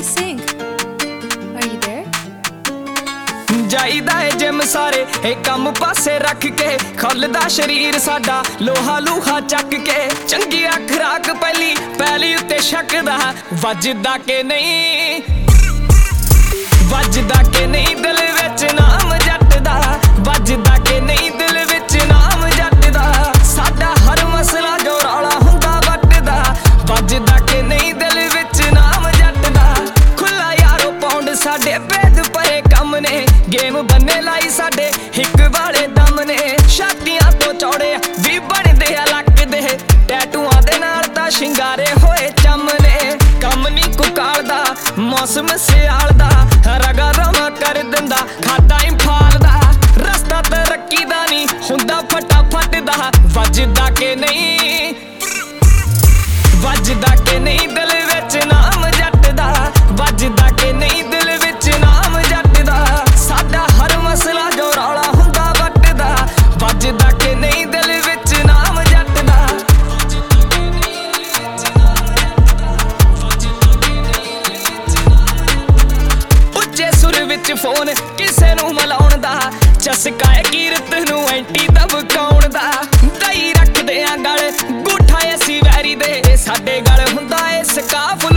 sing. Are you there? ਜਾਈਦਾ ਏ gym ਸਾਰੇ ਇਹ ਕੰਮ ਪਾਸੇ ਰੱਖ ਕੇ ਖੁੱਲਦਾ ਸ਼ਰੀਰ ਸਾਡਾ ਲੋਹਾ ਲੂਹਾ ਚੱਕ ਕੇ ਚੰਗੀਆਂ ਖੁਰਾਕ ਪਹਿਲੀ ਉੱਤੇ ਛਕਦਾ ਵੱਜਦਾ ਕਿ ਨਹੀਂ ਦਿਲ ਵਿੱਚ ਨਾਮ ਜੱਟ ਦਾ ਵੱਜਦਾ ਕਿ ਨਹੀਂ ਦਿਲ ਵਿੱਚ ਨਾਮ ਜੱਟ ਦਾ ਸਾਡਾ ਹਰ ਮਸਲਾ ਜੋ ਰੌਲਾ ਹੁੰਦਾ ਵੱਟਦਾ ਵੱਜਦਾ ਕਿ ਨਹੀਂ ਦਿਲ ਵਿੱਚ ਨਾਮ ਜੱਟ ਦਾ ਖੁੱਲਾ ਯਾਰੋ ਪੌਂਡ ਸਾਡੇ ਭੇਦ ਪਰੇ ਕੰਮ ਨੇ ਗੇਮ ਬੰਨੇ ਲਾਈ ਸਾਡੇ ਹਿੱਕ ਵਾਲੇ ਦਮ ਨੇ ਛਾਤੀਆਂ ਤੋਂ ਚੌੜੇ ਵੀ ਬਣਦੇ ਆ ਲੱਕ ਦੇ ਟੈਟੂਆਂ ਦੇ ਨਾਲ ਤਾਂ ਸ਼ਿੰਗਾਰੇ ਹੋਏ ਚੰਮ ਨੇ ਕੰਮ ਨੀ ਕੁਕਾਲ ਦਾ ਮੌਸਮ ਸਿਆਲ ਦਾ ਰਗਾ ਰਵਾ ਕਰ ਦਿੰਦਾ ਖਾਦਾ ਇੰਫਾਲ ਦਾ ਰਸਤਾ ਤਰੱਕੀ ਦਾ ਨੀ ਹੁੰਦਾ ਫਟਾਫਟ ਦਾ ਵੱਜਦਾ ਕਿ ਨਹੀਂ ਦਿਲ ਵਿੱਚ ਨਾਮ ਜੱਟ ਦਾ ਵੱਜਦਾ ਕਿ ਨਹੀਂ ਦਿਲ ਵਿੱਚ ਨਾਮ ਜੱਟ ਦਾ ਸਾਡਾ ਹਰ ਮਸਲਾ ਜੋ ਰੌਲਾ ਹੁੰਦਾ ਵੱਟਦਾ ਵੱਜਦਾ ਕਿ ਨਹੀਂ ਦਿਲ ਵਿੱਚ ਨਾਮ ਜੱਟ ਦਾ ਉੱਚੇ ਸੁਰ ਵਿੱਚ ਫੋਨ ਕਿਸੇ ਨੂੰ ਮਲਾਉਣ ਦਾ ਚਸਕਾ ਏ ਕੀਰਤ ਨੂੰ ਐਂਟੀ ਦਬਕਾਉਣ ਦਾ ਦਈ ਰੱਖਦੇ ਆ ਗਲ ਗੂਠਾ ਅਸੀਂ ਵੈਰੀ ਦੇ ਸਾਡੇ ਗਲ ਹੁੰਦਾ ਏ ਸਕਾਫ